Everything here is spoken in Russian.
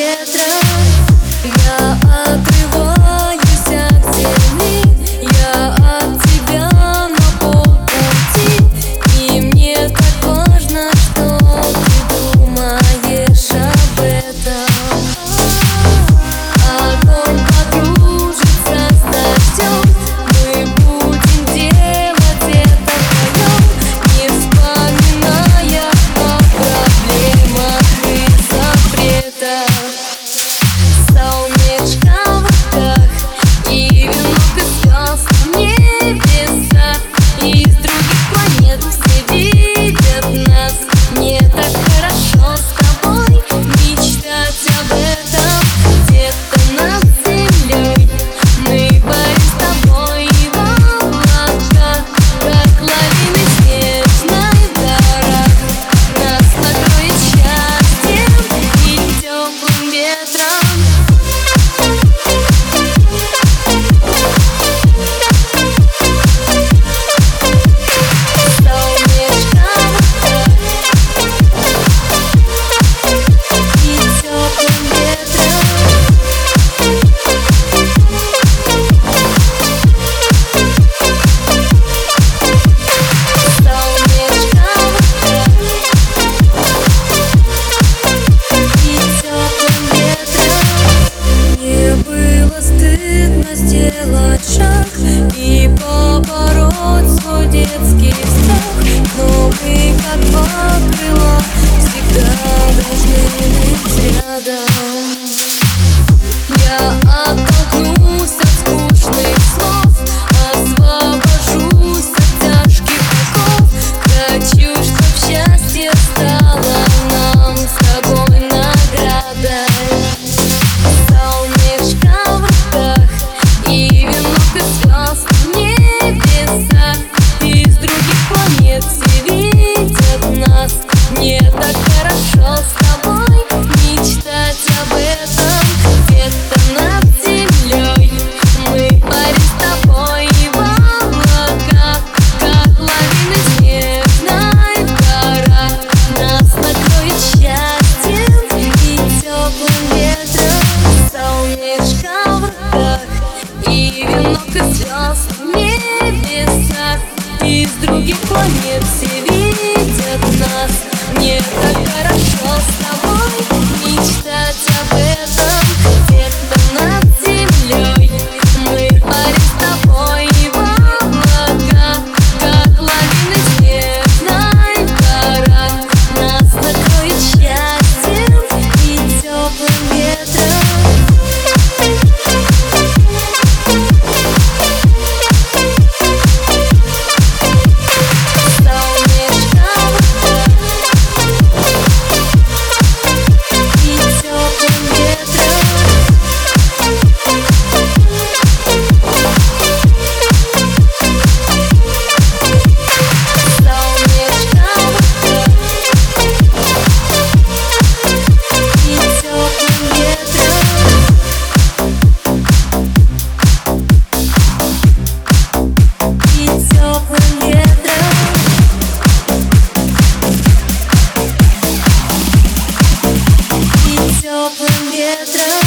ветром. Я отрываюсь от земли, я от тебя на полпути, и мне так важно, что ты думаешь об этом. Огонь подружится с дождем, мы будем делать это вдвоем, не вспоминая о проблемах и запретах. Солнышко в руках и венок из звезд в небесах, из других планет все видят нас. Мне так хорошо с тобой мечтать об этом. Где-то над землей мы парим с тобой в облаках, как лавины в снежной горах. Нас накроет счастьем и теплым ветром. Сделать шаг и побороть свой детский страх, но мы, как два крыла, всегда должны быть рядом. Я оттолкнусь от скучных слов, освобожусь от тяжких оков. Хочу, чтоб счастье стало нам с тобой наградой. Солнышко в руках и венок из звезд в небесах, из других планет все видят нас. Мне так хорошо с тобой мечтать об этом. Где-то над землей мы парим с тобой в облаках, как лавины в снежной горах. Нас накроет счастьем и теплым ветром. Солнышко в руках и венок из звезд в небесах, из других планет все видят нас. Мне так хорошо с тобой мечтать об этом. Где-то над землей мы парим с тобой в облаках, как лавины в снежной горах. Нас накроет счастьем и теплым ветром. Теплым ветром.